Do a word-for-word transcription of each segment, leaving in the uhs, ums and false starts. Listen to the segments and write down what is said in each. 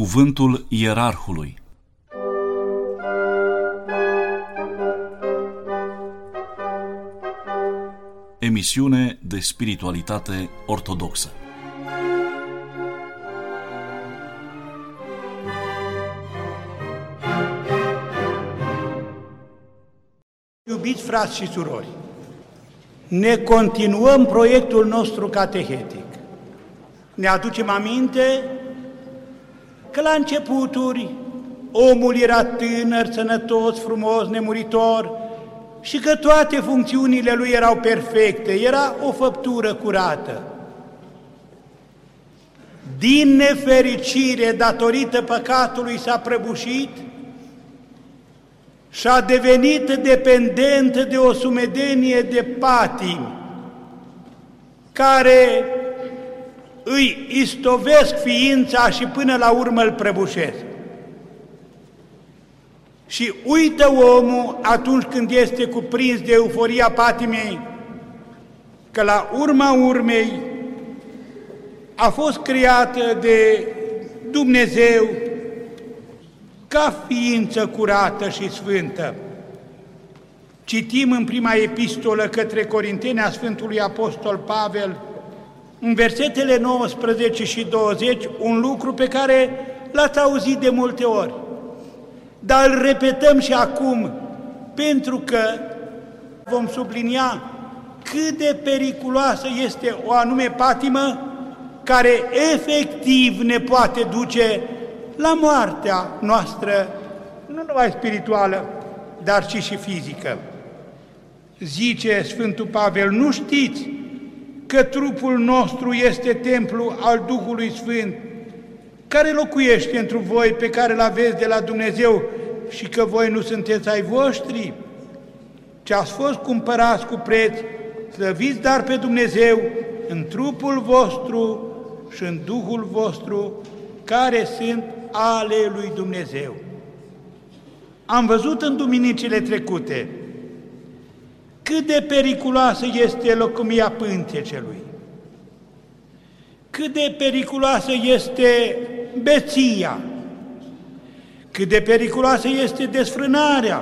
Cuvântul Ierarhului. Emisiune de spiritualitate ortodoxă. Iubiți frați și surori, ne continuăm proiectul nostru catehetic. Ne aducem aminte că la începuturi omul era tânăr, sănătos, frumos, nemuritor și că toate funcțiunile lui erau perfecte, era o făptură curată. Din nefericire, datorită păcatului, s-a prăbușit și a devenit dependentă de o sumedenie de patimi care îi istovesc ființa și până la urmă îl prăbușesc. Și uită omul atunci când este cuprins de euforia patimei că la urma urmei a fost creată de Dumnezeu ca ființă curată și sfântă. Citim în prima epistolă către Corinteni a Sfântului Apostol Pavel, în versetele nouăsprezece și douăzeci, un lucru pe care l-ați auzit de multe ori, dar îl repetăm și acum, pentru că vom sublinia cât de periculoasă este o anume patimă care efectiv ne poate duce la moartea noastră, nu numai spirituală, dar și și fizică. Zice Sfântul Pavel, nu știți că trupul nostru este templu al Duhului Sfânt, care locuiește întru voi, pe care îl aveți de la Dumnezeu și că voi nu sunteți ai voștri, ci ați fost cumpărați cu preț, slăviți dar pe Dumnezeu în trupul vostru și în Duhul vostru, care sunt ale lui Dumnezeu. Am văzut în duminicile trecute cât de periculoasă este locomia pântecelui, cât de periculoasă este beția, cât de periculoasă este desfrânarea.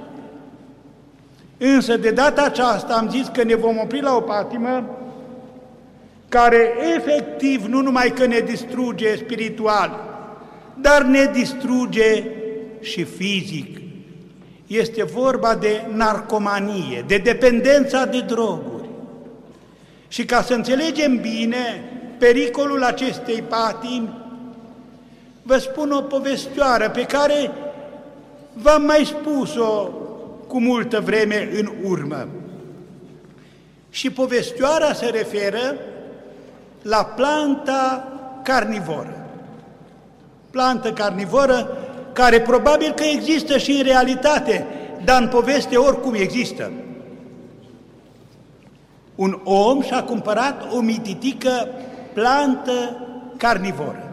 Însă de data aceasta am zis că ne vom opri la o patimă care efectiv nu numai că ne distruge spiritual, dar ne distruge și fizic. Este vorba de narcomanie, de dependența de droguri. Și ca să înțelegem bine pericolul acestei patimi, vă spun o povestioară pe care v-am mai spus-o cu multă vreme în urmă. Și povestioara se referă la planta carnivoră. Plantă carnivoră care probabil că există și în realitate, dar în poveste oricum există. Un om și-a cumpărat o mititică plantă carnivoră.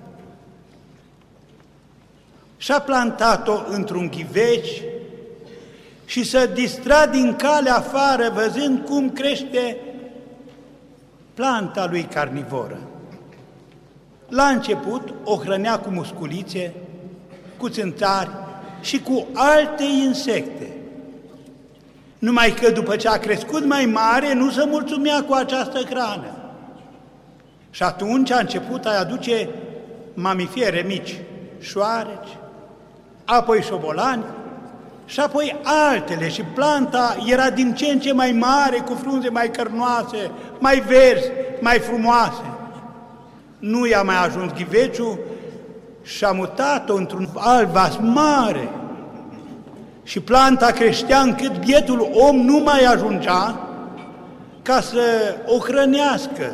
Și-a plantat-o într-un ghiveci și s-a distrat din cale afară văzând cum crește planta lui carnivoră. La început o hrănea cu musculițe, cu țântari și cu alte insecte. Numai că după ce a crescut mai mare, nu se mulțumea cu această hrană. Și atunci a început a aduce mamifiere mici, șoareci, apoi șobolani și apoi altele. Și planta era din ce în ce mai mare, cu frunze mai cărnoase, mai verzi, mai frumoase. Nu i-a mai ajuns ghiveciul și a mutat-o într-un alt vas mare. Și planta creștea încât bietul om nu mai ajungea ca să o hrănească.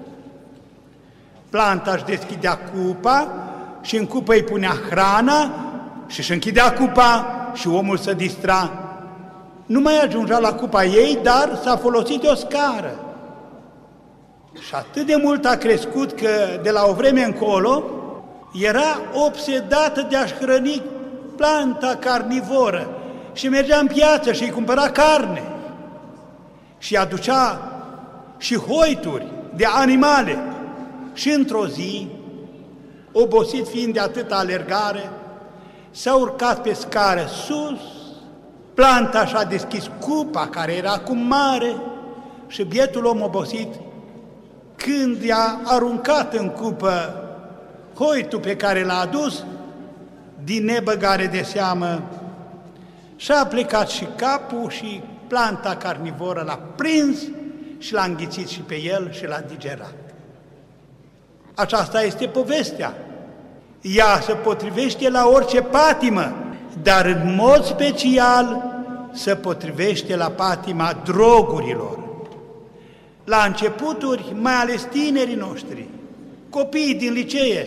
Planta își deschidea cupa și în cupă îi punea hrana și își închidea cupa și omul se distra. Nu mai ajungea la cupa ei, dar s-a folosit de o scară. Și atât de mult a crescut că de la o vreme încolo era obsedată de a-și hrăni planta carnivoră și mergea în piață și îi cumpăra carne și aducea și hoituri de animale. Și într-o zi obosit fiind de atâta alergare, s-a urcat pe scară sus, planta și-a deschis cupa, care era acum mare, și bietul om obosit, când i-a aruncat în cupă hoitul pe care l-a adus, din nebăgare de seamă, și-a plecat și capul și planta carnivoră l-a prins și l-a înghițit și pe el și l-a digerat. Aceasta este povestea. Ea se potrivește la orice patimă, dar în mod special se potrivește la patima drogurilor. La începuturi, mai ales tinerii noștri, copiii din licee,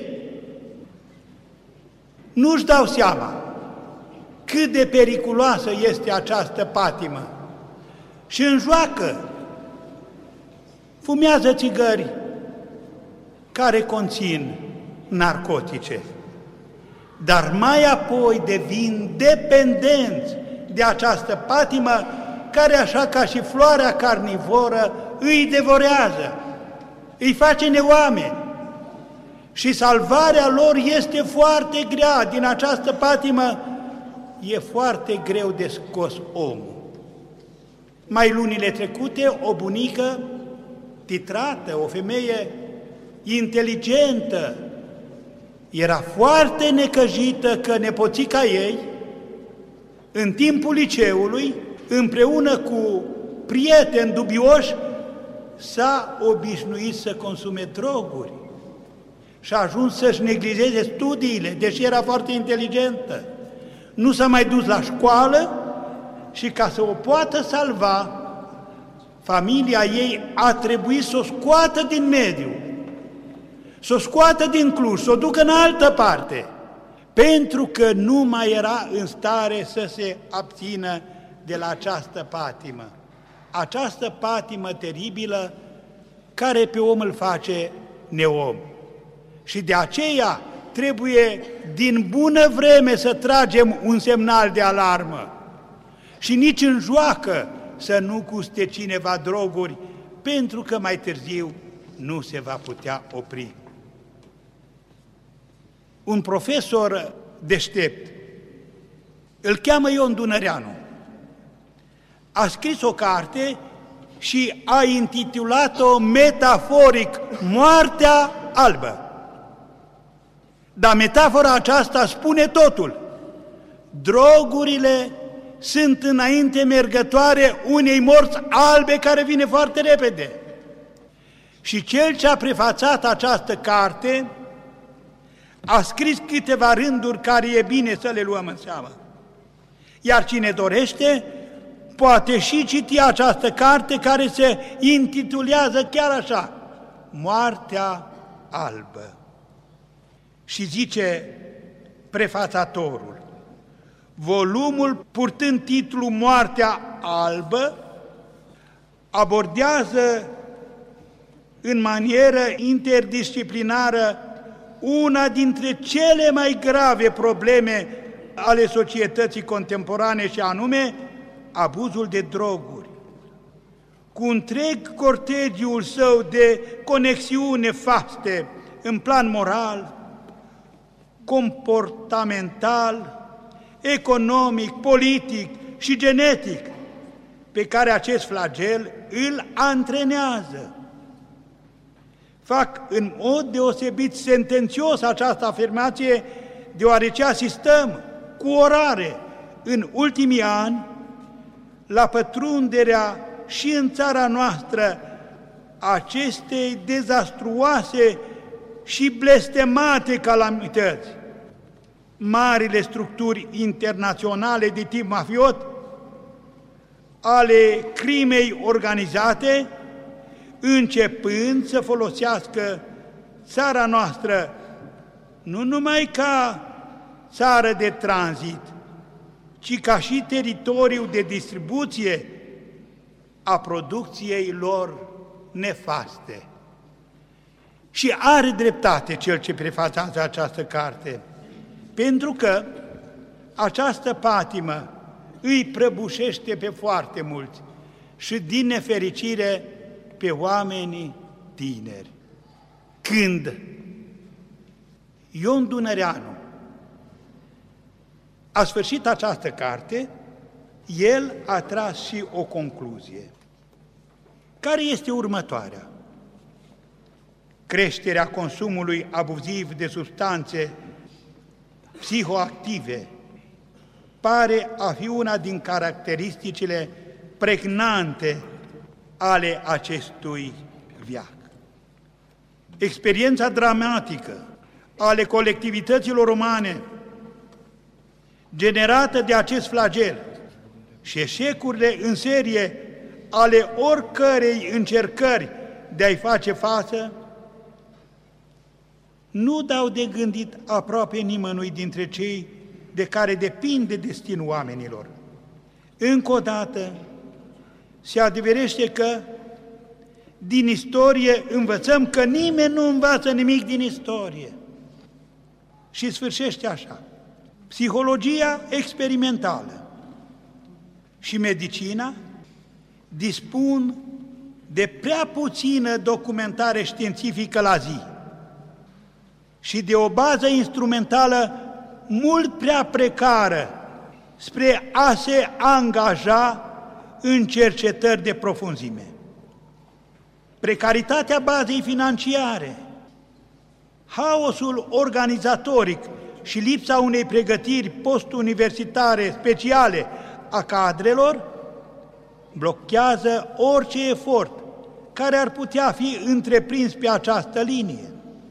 nu-și dau seama cât de periculoasă este această patimă și înjoacă, fumează țigări care conțin narcotice, dar mai apoi devin dependenți de această patimă care, așa ca și floarea carnivoră, îi devorează, îi face neoameni. Și salvarea lor este foarte grea. Din această patimă e foarte greu de scos omul. Mai lunile trecute, o bunică titrată, o femeie inteligentă, era foarte necăjită că nepoțica ei, în timpul liceului, împreună cu prieteni dubioși, s-a obișnuit să consume droguri și a ajuns să-și neglijeze studiile, deși era foarte inteligentă. Nu s-a mai dus la școală și ca să o poată salva, familia ei a trebuit să o scoată din mediu, să o scoată din Cluj, să o ducă în altă parte, pentru că nu mai era în stare să se abțină de la această patimă. Această patimă teribilă care pe om îl face neom. Și de aceea trebuie din bună vreme să tragem un semnal de alarmă și nici în joacă să nu guste cineva droguri, pentru că mai târziu nu se va putea opri. Un profesor deștept, îl cheamă Ion Dunăreanu, a scris o carte și a intitulat-o metaforic Moartea albă. Dar metafora aceasta spune totul. Drogurile sunt înainte mergătoare unei morți albe care vine foarte repede. Și cel ce a prefațat această carte a scris câteva rânduri care e bine să le luăm în seamă. Iar cine dorește, poate și citi această carte care se intitulează chiar așa, Moartea albă. Și zice prefațatorul, volumul purtând titlul Moartea albă abordează în manieră interdisciplinară una dintre cele mai grave probleme ale societății contemporane și anume abuzul de droguri. Cu întreg cortegiul său de conexiuni nefaste în plan moral, comportamental, economic, politic și genetic, pe care acest flagel îl antrenează. Fac în mod deosebit sentențios această afirmație, deoarece asistăm cu orare în ultimii ani la pătrunderea și în țara noastră acestei dezastruoase și blestemate calamități. Marile structuri internaționale de tip mafiot ale crimei organizate, începând să folosească țara noastră nu numai ca țară de tranzit, ci ca și teritoriu de distribuție a producției lor nefaste. Și are dreptate cel ce prefațează această carte, pentru că această patimă îi prăbușește pe foarte mulți și din nefericire pe oamenii tineri. Când Ion Dunăreanu a sfârșit această carte, el a tras și o concluzie. Care este următoarea? Creșterea consumului abuziv de substanțe psihoactive pare a fi una din caracteristicile pregnante ale acestui veac. Experiența dramatică ale colectivităților umane generată de acest flagel și eșecurile în serie ale oricărei încercări de a-i face față nu dau de gândit aproape nimănui dintre cei de care depinde destinul oamenilor. Încă o dată se adeverește că din istorie învățăm că nimeni nu învață nimic din istorie. Și sfârșește așa. Psihologia experimentală și medicina dispun de prea puțină documentare științifică la zi și de o bază instrumentală mult prea precară spre a se angaja în cercetări de profunzime. Precaritatea bazei financiare, haosul organizatoric și lipsa unei pregătiri postuniversitare speciale a cadrelor blochează orice efort care ar putea fi întreprins pe această linie.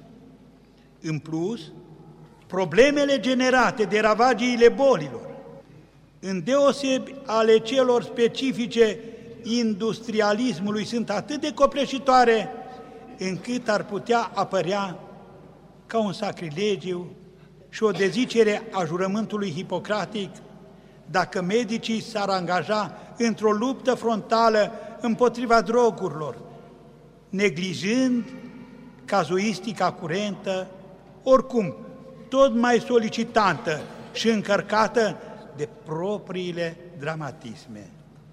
În plus, problemele generate de ravagiile bolilor, îndeosebi ale celor specifice industrialismului, sunt atât de copleșitoare încât ar putea apărea ca un sacrilegiu și o dezicere a jurământului hipocratic dacă medicii s-ar angaja într-o luptă frontală împotriva drogurilor, neglijând cazuistica curentă, oricum tot mai solicitantă și încărcată de propriile dramatisme.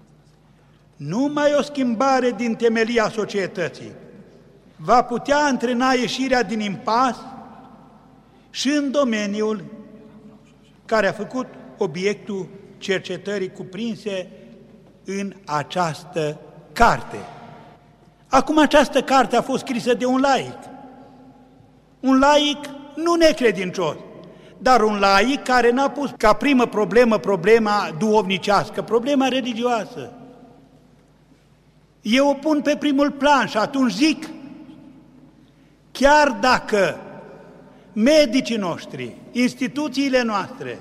Numai o schimbare din temelia societății va putea antrena ieșirea din impas și în domeniul care a făcut obiectul cercetării cuprinse în această carte. Acum această carte a fost scrisă de un laic, un laic nu necredincios, dar un laic care n-a pus ca primă problemă problema duhovnicească, problema religioasă. Eu o pun pe primul plan și atunci zic, chiar dacă medicii noștri, instituțiile noastre,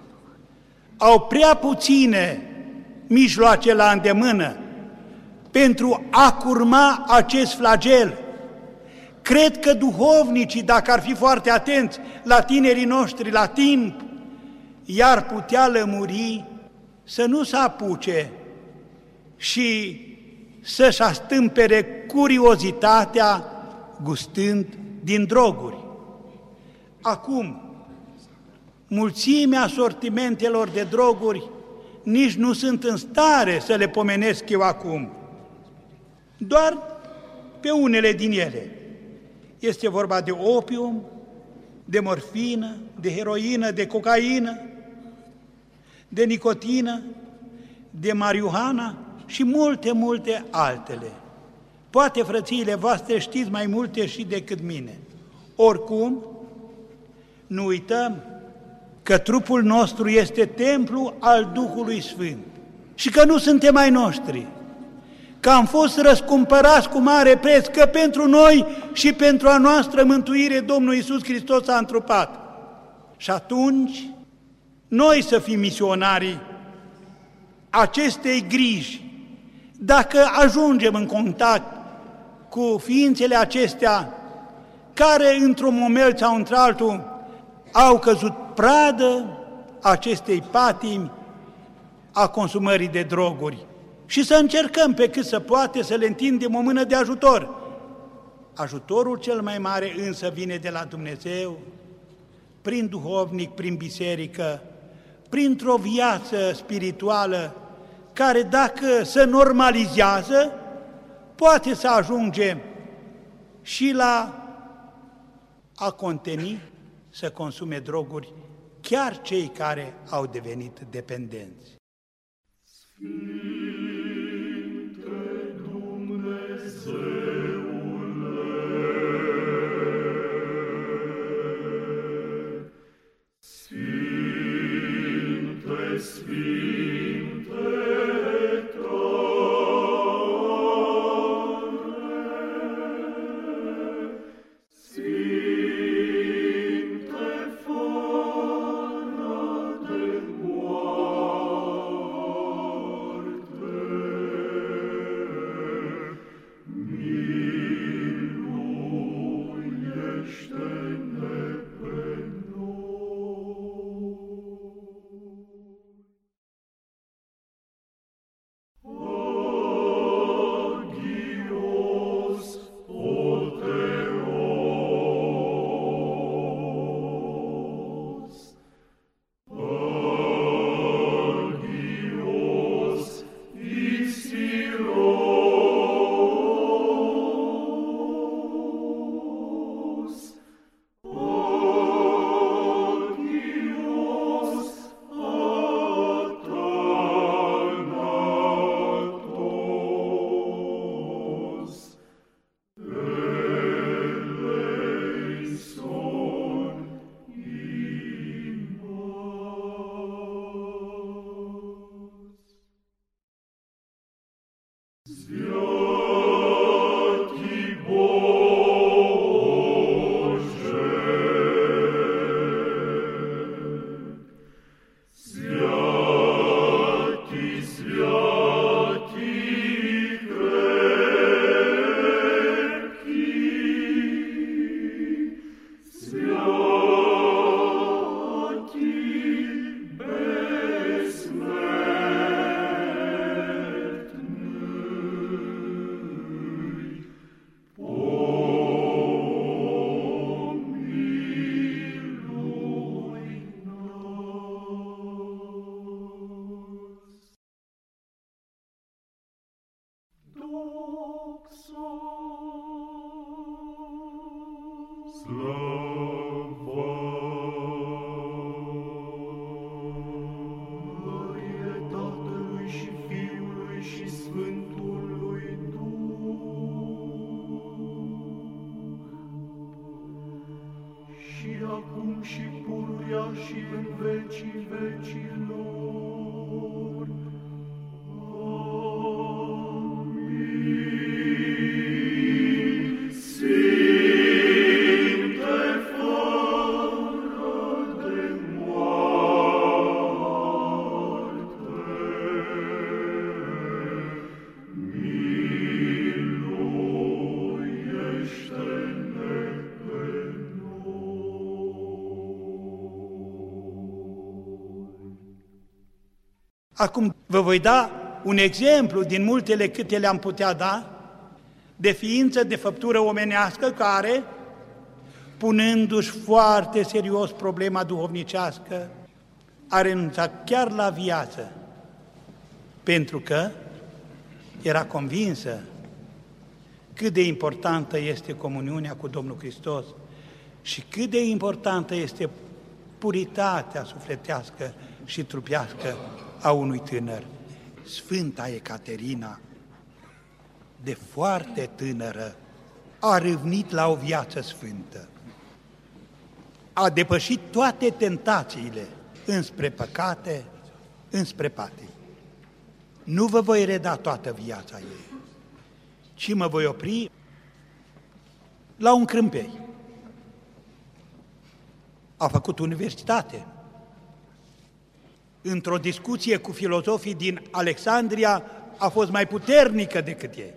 au prea puține mijloace la îndemână pentru a curma acest flagel, cred că duhovnicii, dacă ar fi foarte atenți la tinerii noștri, la timp, i-ar putea lămuri să nu se apuce și să-și astâmpere curiozitatea gustând din droguri. Acum, mulțimea sortimentelor de droguri nici nu sunt în stare să le pomenesc eu acum, doar pe unele din ele. Este vorba de opium, de morfină, de heroină, de cocaină, de nicotină, de marihuana și multe, multe altele. Poate frățiile voastre știți mai multe și decât mine. Oricum, nu uităm că trupul nostru este templu al Duhului Sfânt și că nu suntem ai noștri, că am fost răscumpărați cu mare preț, că pentru noi și pentru a noastră mântuire Domnul Iisus Hristos a întrupat. Și atunci, noi să fim misionarii acestei griji, dacă ajungem în contact cu ființele acestea, care într-un moment sau într-altul au căzut pradă acestei patimi a consumării de droguri, și să încercăm pe cât se poate să le întindem o mână de ajutor. Ajutorul cel mai mare însă vine de la Dumnezeu, prin duhovnic, prin biserică, printr-o viață spirituală care, dacă se normalizează, poate să ajungem și la a conteni să consume droguri, chiar cei care au devenit dependenți. Și pururea și în vecii vecilor. Amin. Sfinte fără de moarte, miluiește-ne pe Acum vă voi da un exemplu din multele câte le-am putea da de ființă, de făptură omenească care, punându-și foarte serios problema duhovnicească, a renunțat chiar la viață, pentru că era convinsă cât de importantă este comuniunea cu Domnul Hristos și cât de importantă este puritatea sufletească și trupească a unui tânăr. Sfânta Ecaterina, de foarte tânără, a râvnit la o viață sfântă. A depășit toate tentațiile înspre păcate, înspre patii. Nu vă voi reda toată viața ei, ci mă voi opri la un crâmpei. A făcut universitate. Într-o discuție cu filozofii din Alexandria, a fost mai puternică decât ei.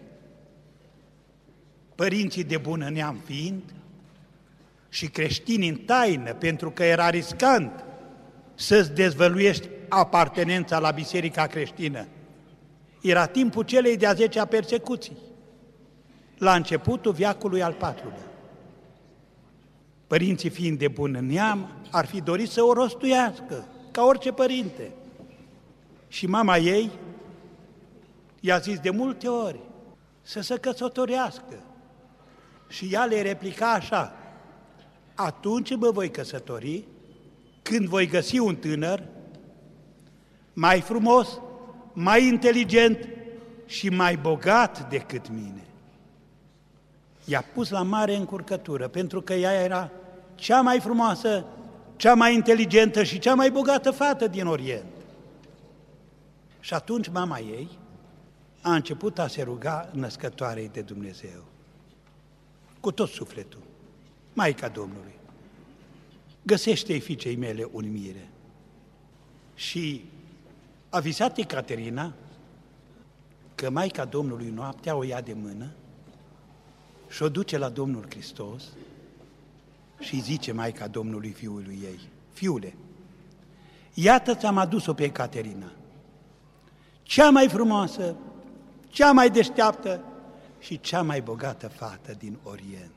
Părinții de bună neam fiind și creștini în taină, pentru că era riscant să-ți dezvăluiești apartenența la biserica creștină. Era timpul celei de-a zecea persecuții, la începutul veacului al patrulea. Părinții fiind de bun neam, ar fi dorit să o rostuiască, ca orice părinte. Și mama ei i-a zis de multe ori să se căsătorească. Și ea le replica așa: atunci mă voi căsători când voi găsi un tânăr mai frumos, mai inteligent și mai bogat decât mine. I-a pus la mare încurcătură, pentru că ea era cea mai frumoasă, cea mai inteligentă și cea mai bogată fată din Orient. Și atunci mama ei a început a se ruga născătoarei de Dumnezeu, cu tot sufletul: Maica Domnului, găsește-i fiicei mele un mire. Și a visat Ecaterina că Maica Domnului noaptea o ia de mână și o duce la Domnul Hristos și zice Maica Domnului fiului ei: Fiule, iată ți-am adus-o pe Ecaterina, cea mai frumoasă, cea mai deșteaptă și cea mai bogată fată din Orient.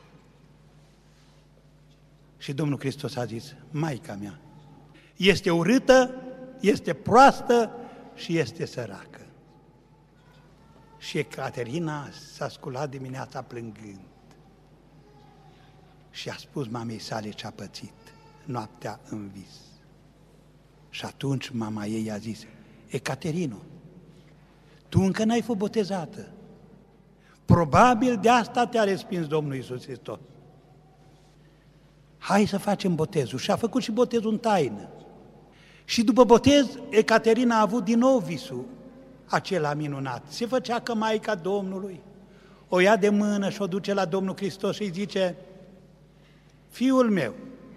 Și Domnul Hristos a zis: Maica mea este urâtă, este proastă și este săracă. Și Ecaterina s-a sculat dimineața plângând și a spus mamei sale ce-a pățit noaptea în vis. Și atunci mama ei a zis: Ecaterino, tu încă n-ai fost botezată. Probabil de asta te-a respins Domnul Iisus Hristos. Hai să facem botezul. Și a făcut și botezul în taină. Și după botez, Ecaterina a avut din nou visul acela minunat. Se făcea că Maica Domnului o ia de mână și o duce la Domnul Hristos și îi zice: Fiul meu,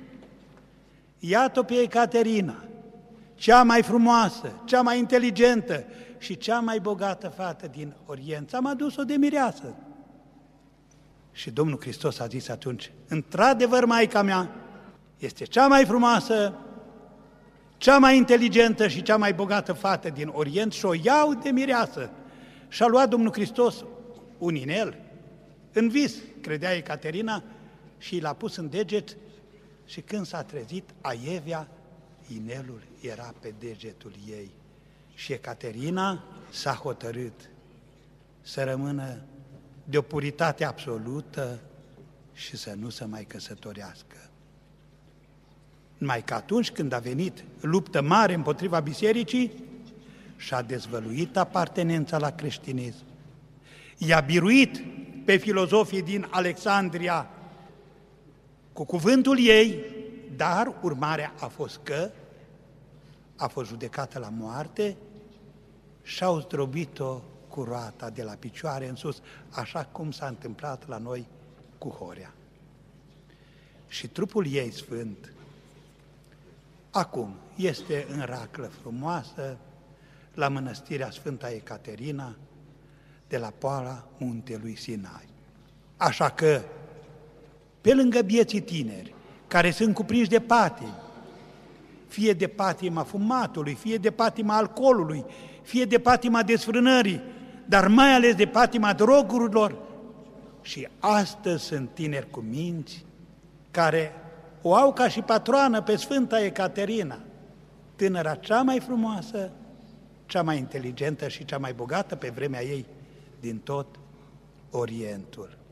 iată pe Ecaterina, cea mai frumoasă, cea mai inteligentă și cea mai bogată fată din Orient. Am adus-o de mireasă. Și Domnul Hristos a zis atunci: într-adevăr, Maica mea este cea mai frumoasă, cea mai inteligentă și cea mai bogată fată din Orient și o iau de mireasă. Și-a luat Domnul Hristos un inel, în vis, credea Ecaterina, și l-a pus în deget și când s-a trezit, aievea, inelul era pe degetul ei. Și Ecaterina s-a hotărât să rămână de o puritate absolută și să nu se mai căsătorească. Numai că atunci când a venit luptă mare împotriva bisericii, și-a dezvăluit apartenența la creștinism, i-a biruit pe filozofii din Alexandria cu cuvântul ei, dar urmarea a fost că a fost judecată la moarte și au zdrobit-o cu roata de la picioare în sus, așa cum s-a întâmplat la noi cu Horea. Și trupul ei sfânt acum este în raclă frumoasă la mănăstirea Sfânta Ecaterina de la poala muntelui Sinai. Așa că, pe lângă bieții tineri care sunt cuprinși de patimi, fie de patima fumatului, fie de patima alcoolului, fie de patima desfrânării, dar mai ales de patima drogurilor, și astăzi sunt tineri cu minți care o au ca și patroană pe Sfânta Ecaterina, tânăra cea mai frumoasă, cea mai inteligentă și cea mai bogată pe vremea ei din tot Orientul.